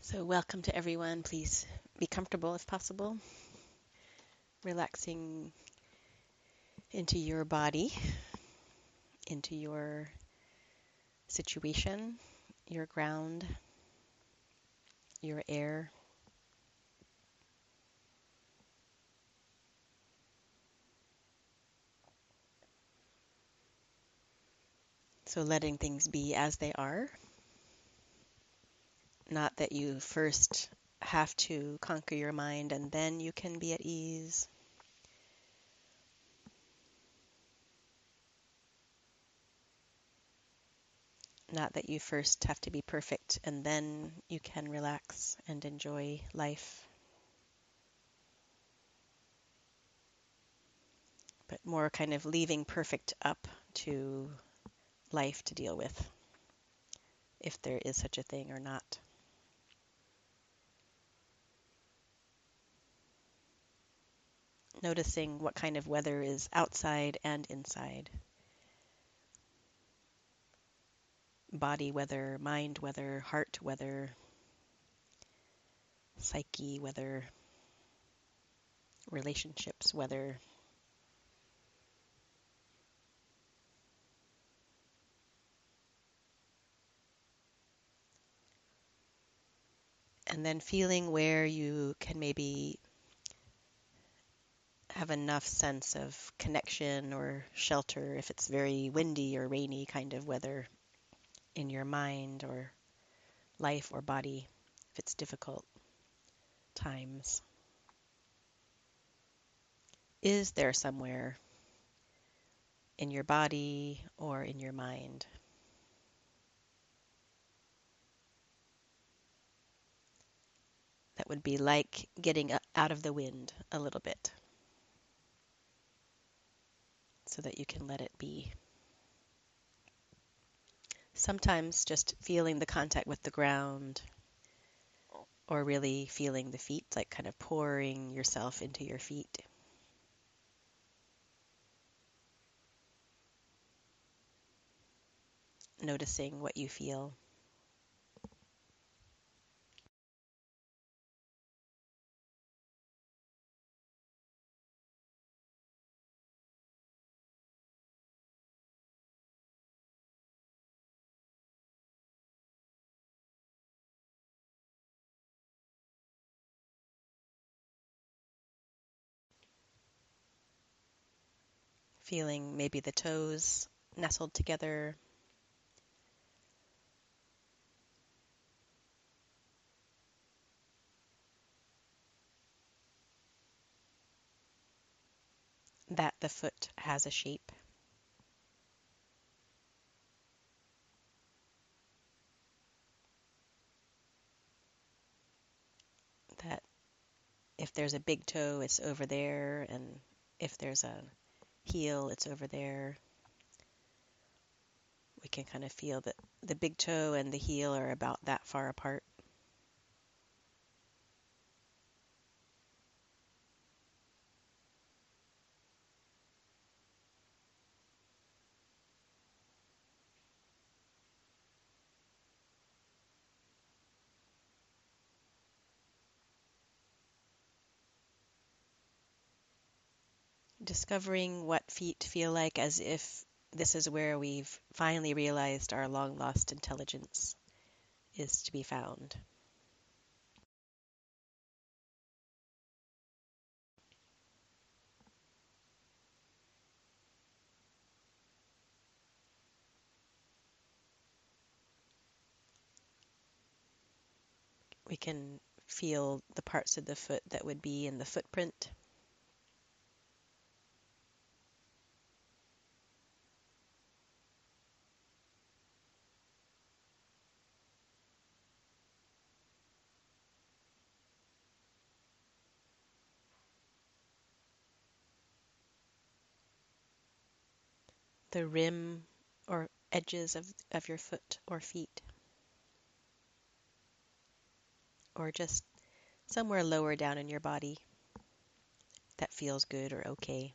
So, welcome to everyone. Please be comfortable if possible. Relaxing into your body, into your situation, your ground, your air. So, letting things be as they are. Not that you first have to conquer your mind and then you can be at ease. Not that you first have to be perfect and then you can relax and enjoy life. But more kind of leaving perfect up to life to deal with, if there is such a thing or not. Noticing what kind of weather is outside and inside. Body weather, mind weather, heart weather, psyche weather, relationships weather. And then feeling where you can maybe have enough sense of connection or shelter if it's very windy or rainy kind of weather in your mind or life or body, if it's difficult times. Is there somewhere in your body or in your mind that would be like getting out of the wind a little bit so that you can let it be? Sometimes just feeling the contact with the ground or really feeling the feet, like kind of pouring yourself into your feet. Noticing what you feel. Feeling maybe the toes nestled together. That the foot has a shape. That if there's a big toe, it's over there, and if there's a heel, it's over there. We can kind of feel that the big toe and the heel are about that far apart. Discovering what feet feel like as if this is where we've finally realized our long lost intelligence is to be found. We can feel the parts of the foot that would be in the footprint. The rim or edges of your foot or feet, or just somewhere lower down in your body that feels good or okay.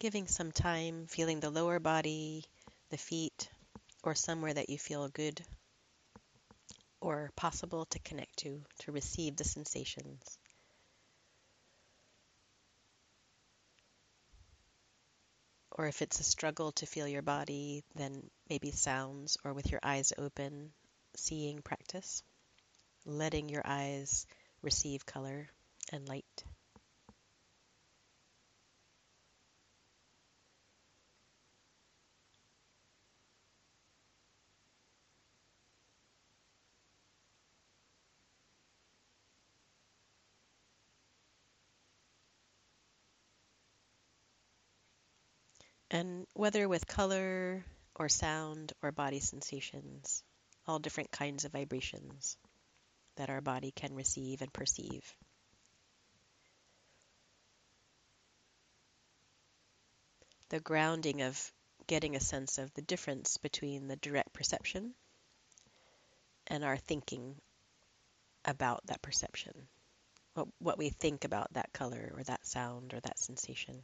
giving some time, feeling the lower body, the feet, or somewhere that you feel good or possible to connect to receive the sensations. Or if it's a struggle to feel your body, then maybe sounds or with your eyes open, seeing practice, letting your eyes receive color and light. And whether with color or sound or body sensations, all different kinds of vibrations that our body can receive and perceive. The grounding of getting a sense of the difference between the direct perception and our thinking about that perception, what we think about that color or that sound or that sensation.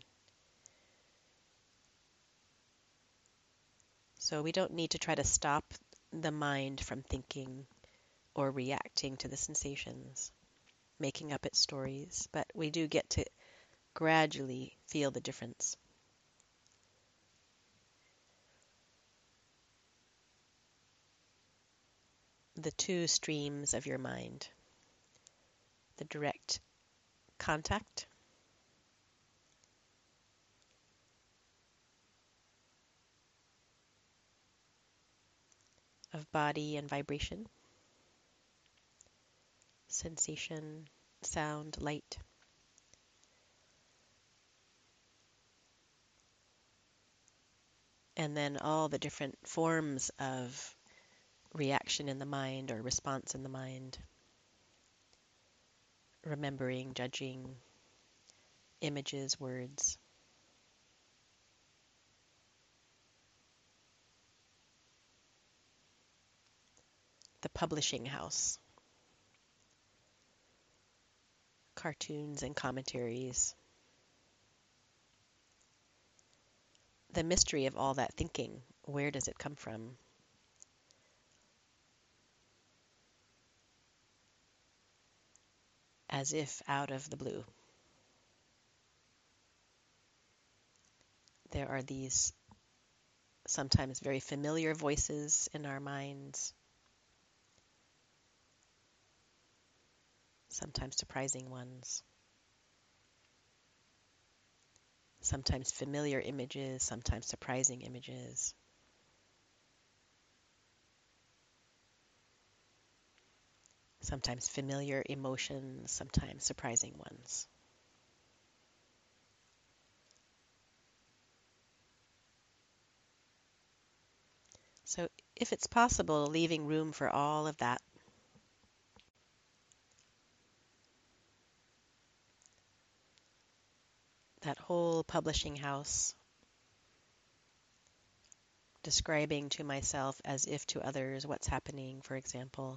So we don't need to try to stop the mind from thinking or reacting to the sensations, making up its stories, but we do get to gradually feel the difference. The two streams of your mind, the direct contact of body and vibration, sensation, sound, light, and then all the different forms of reaction in the mind or response in the mind, remembering, judging, images, words. The publishing house, cartoons and commentaries. The mystery of all that thinking, where does it come from? As if out of the blue. There are these sometimes very familiar voices in our minds, sometimes surprising ones, sometimes familiar images, sometimes surprising images. Sometimes familiar emotions, sometimes surprising ones. So if it's possible, leaving room for all of that. That whole publishing house, describing to myself as if to others what's happening, for example.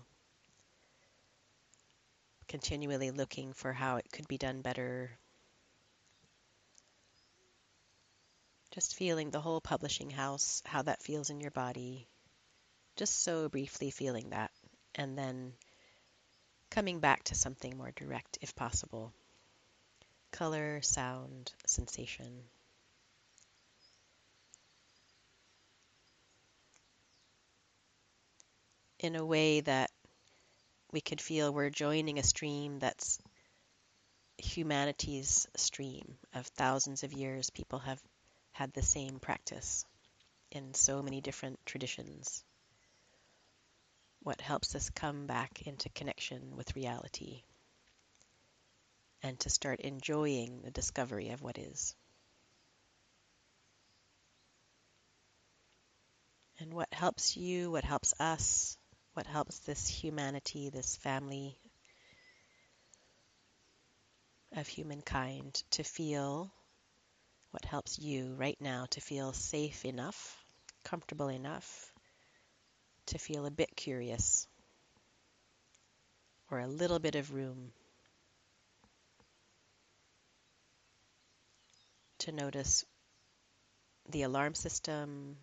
Continually looking for how it could be done better. Just feeling the whole publishing house, how that feels in your body. Just so briefly feeling that. And then coming back to something more direct if possible. Color, sound, sensation. In a way that we could feel we're joining a stream that's humanity's stream of thousands of years. People have had the same practice in so many different traditions. What helps us come back into connection with reality and to start enjoying the discovery of what is. And what helps you, what helps us, what helps this humanity, this family of humankind to feel, what helps you right now to feel safe enough, comfortable enough to feel a bit curious or a little bit of room to notice the alarm system,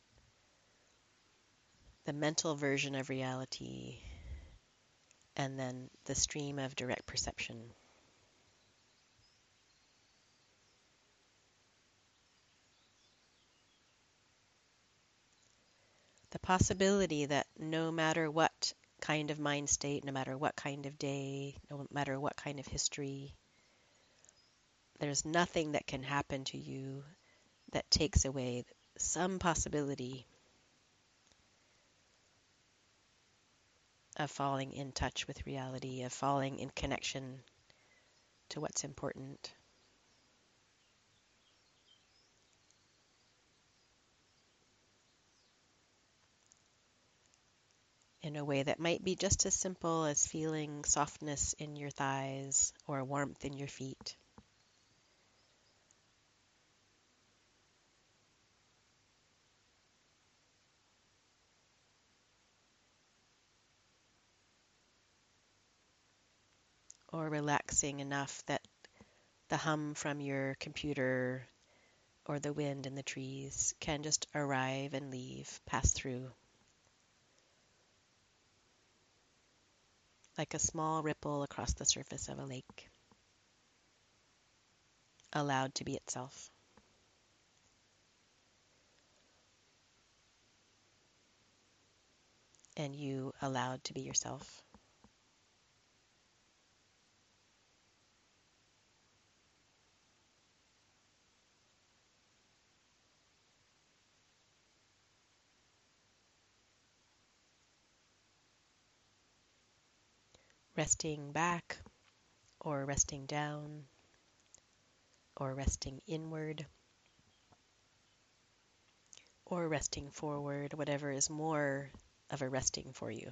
the mental version of reality, and then the stream of direct perception. The possibility that no matter what kind of mind state, no matter what kind of day, no matter what kind of history, there's nothing that can happen to you that takes away some possibility of falling in touch with reality, of falling in connection to what's important. In a way that might be just as simple as feeling softness in your thighs or warmth in your feet. Or relaxing enough that the hum from your computer or the wind in the trees can just arrive and leave, pass through, like a small ripple across the surface of a lake, allowed to be itself. And you allowed to be yourself. Resting back, or resting down, or resting inward, or resting forward, whatever is more of a resting for you.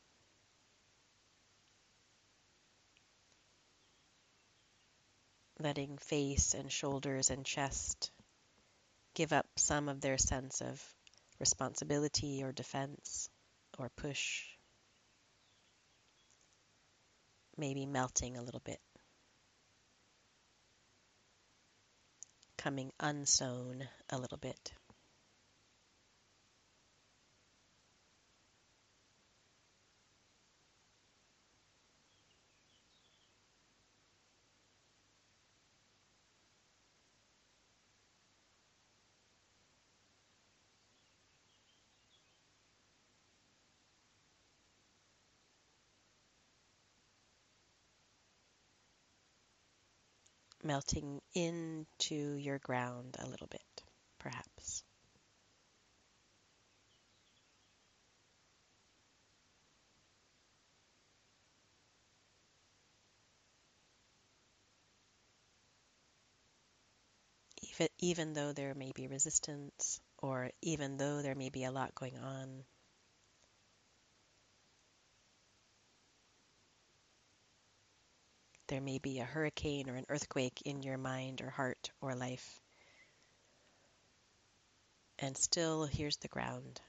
Letting face and shoulders and chest give up some of their sense of responsibility or defense or push, maybe melting a little bit, coming unsewn a little bit. Melting into your ground a little bit, perhaps. Even though there may be resistance, or even though there may be a lot going on, there may be a hurricane or an earthquake in your mind or heart or life, and still here's the ground.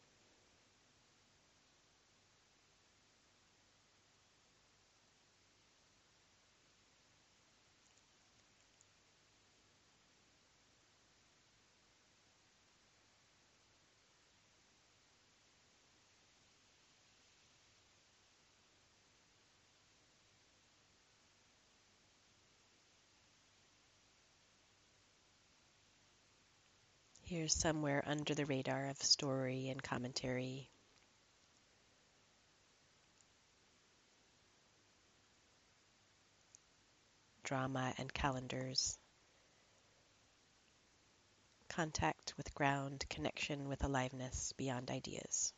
Here's somewhere under the radar of story and commentary, drama and calendars, contact with ground, connection with aliveness beyond ideas.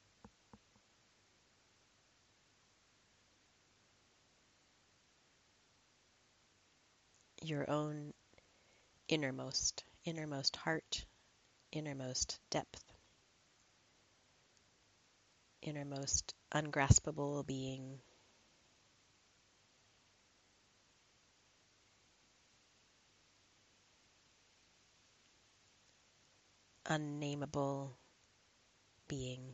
Your own innermost heart, innermost depth, innermost ungraspable being. Unnameable being.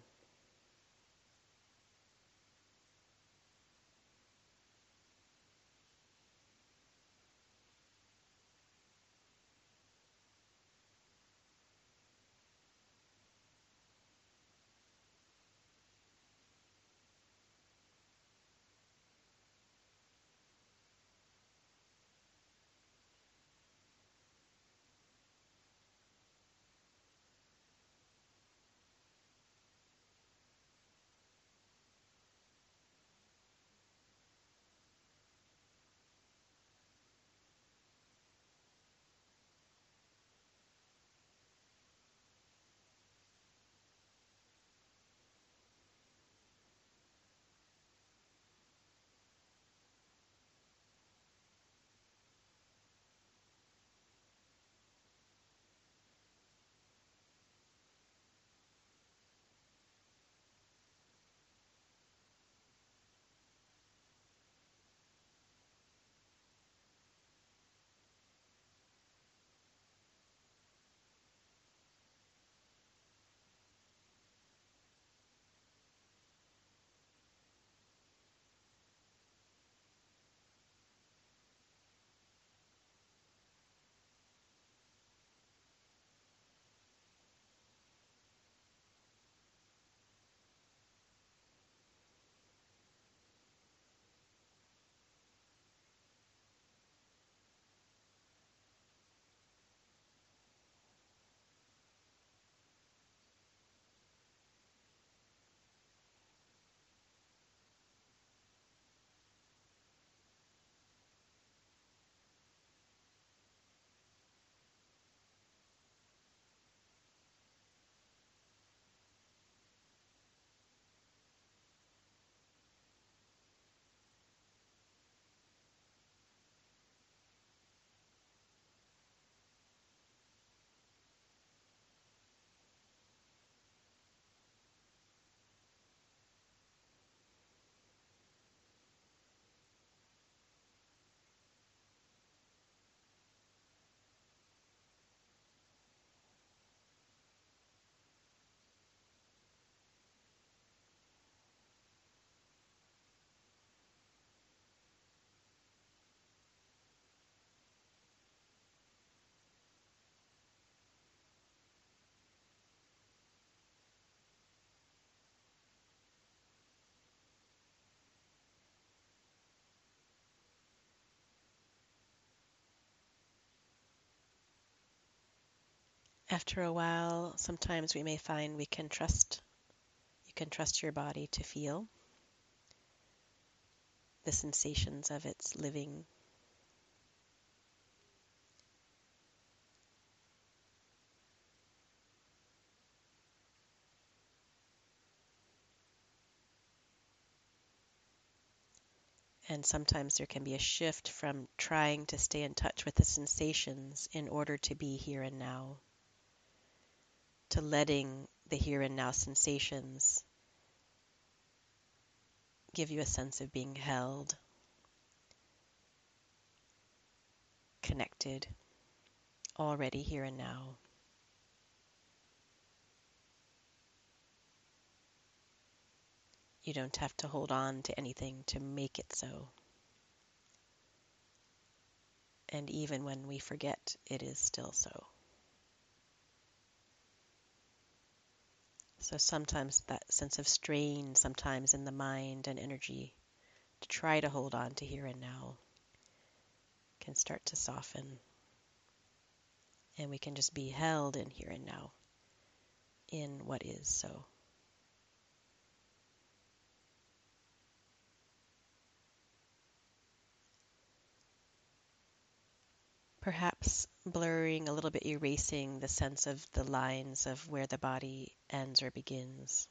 After a while, sometimes we may find you can trust your body to feel the sensations of its living. And sometimes there can be a shift from trying to stay in touch with the sensations in order to be here and now, to letting the here and now sensations give you a sense of being held, connected, already here and now. You don't have to hold on to anything to make it so. And even when we forget, it is still so. So sometimes that sense of strain, sometimes in the mind and energy, to try to hold on to here and now can start to soften. And we can just be held in here and now, in what is so. Perhaps blurring, a little bit erasing the sense of the lines of where the body ends or begins.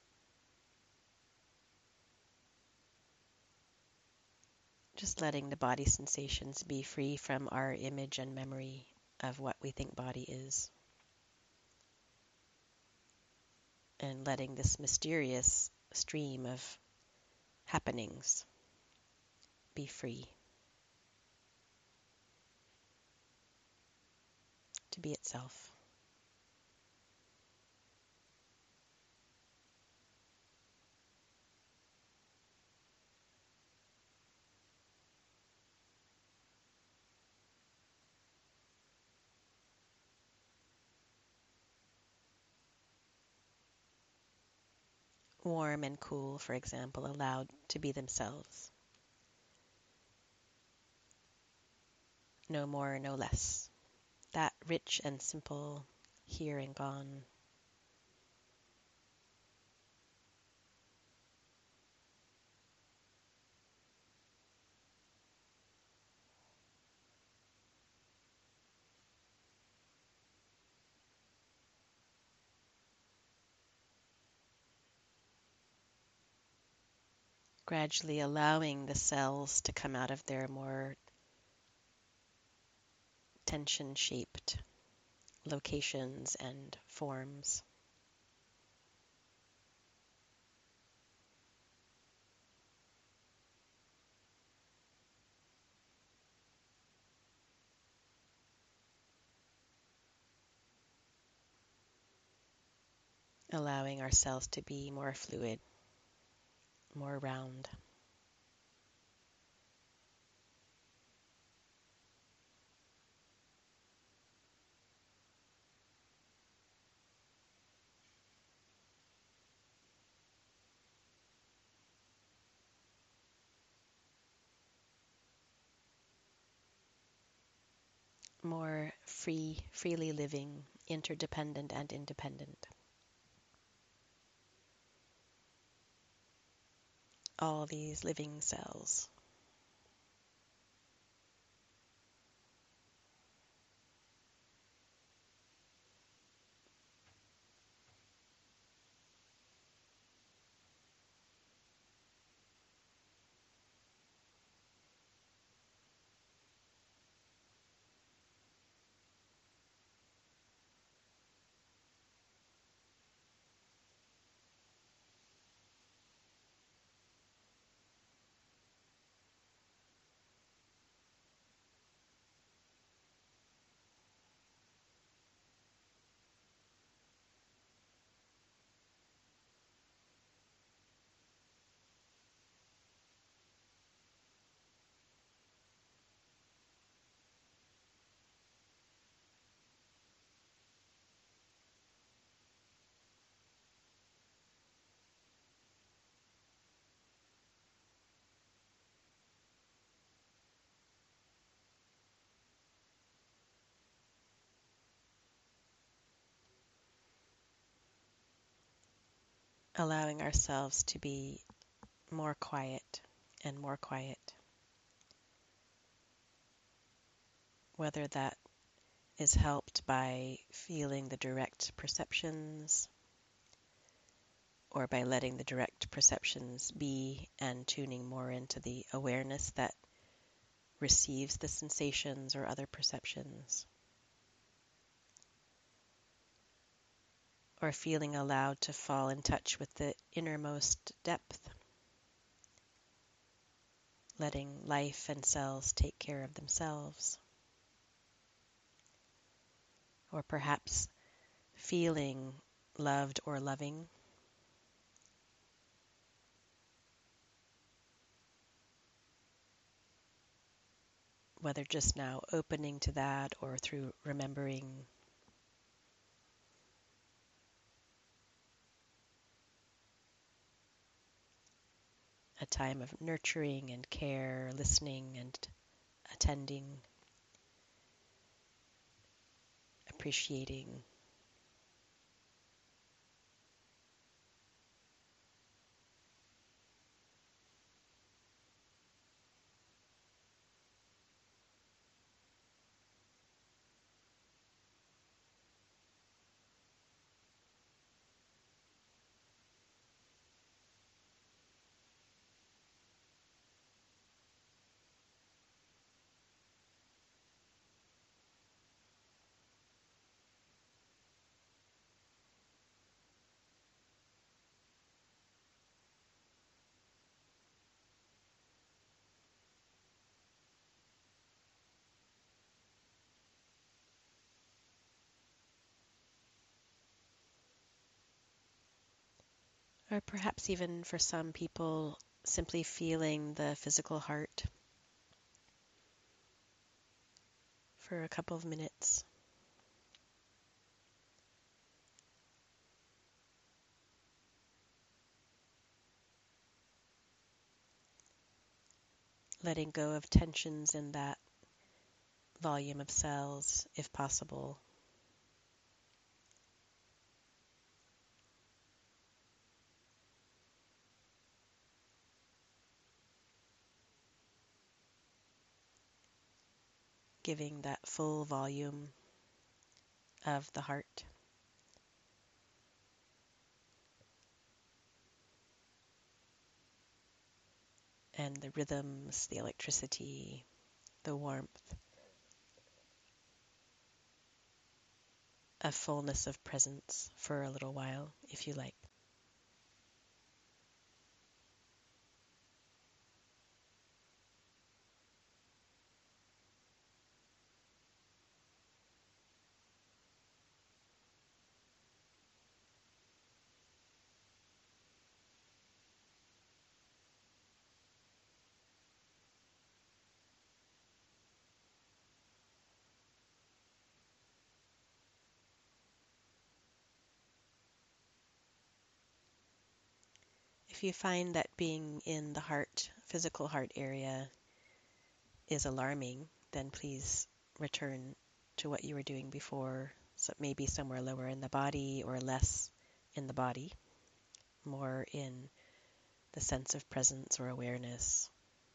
Just letting the body sensations be free from our image and memory of what we think body is. And letting this mysterious stream of happenings be free to be itself. Warm and cool, for example, allowed to be themselves. No more, no less. That rich and simple, here and gone. Gradually allowing the cells to come out of their more tension-shaped locations and forms. Allowing our cells to be more fluid, more round. More free, freely living, interdependent and independent. All these living cells. allowing ourselves to be more quiet and more quiet, whether that is helped by feeling the direct perceptions or by letting the direct perceptions be and tuning more into the awareness that receives the sensations or other perceptions, or feeling allowed to fall in touch with the innermost depth, letting life and cells take care of themselves, or perhaps feeling loved or loving, whether just now opening to that or through remembering a time of nurturing and care, listening and attending, appreciating. Or perhaps even for some people, simply feeling the physical heart for a couple of minutes, letting go of tensions in that volume of cells if possible, giving that full volume of the heart and the rhythms, the electricity, the warmth, a fullness of presence for a little while, if you like. If you find that being in the heart, physical heart area, is alarming, then please return to what you were doing before. So maybe somewhere lower in the body or less in the body, more in the sense of presence or awareness.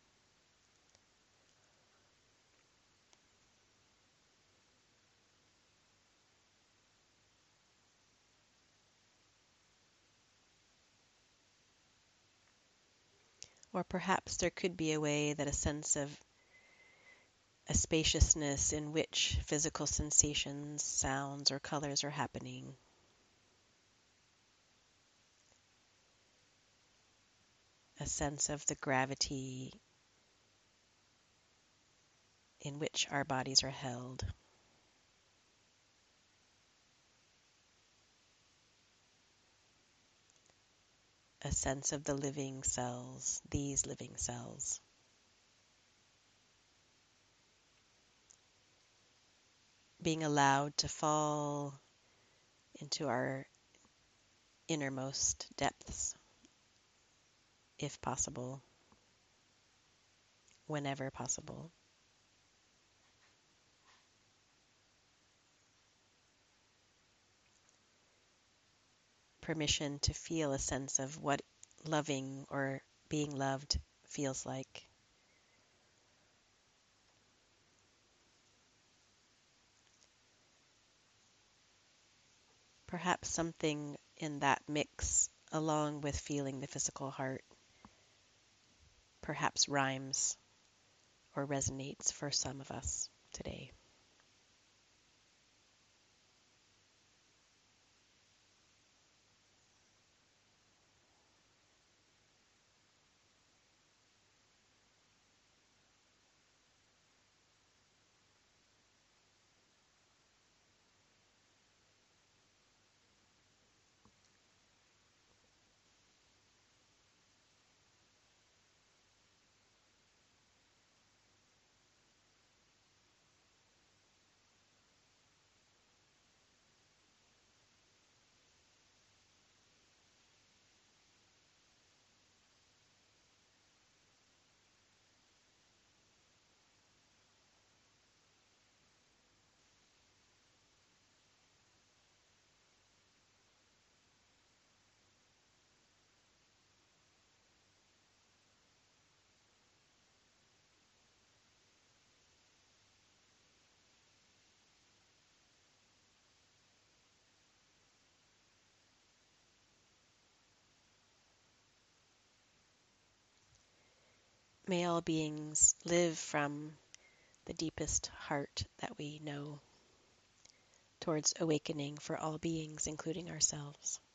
Or perhaps there could be a way that a sense of a spaciousness in which physical sensations, sounds, or colors are happening. A sense of the gravity in which our bodies are held. A sense of the living cells, these living cells. Being allowed to fall into our innermost depths, if possible, whenever possible. permission to feel a sense of what loving or being loved feels like. Perhaps something in that mix, along with feeling the physical heart, perhaps rhymes or resonates for some of us today. May all beings live from the deepest heart that we know towards awakening for all beings, including ourselves.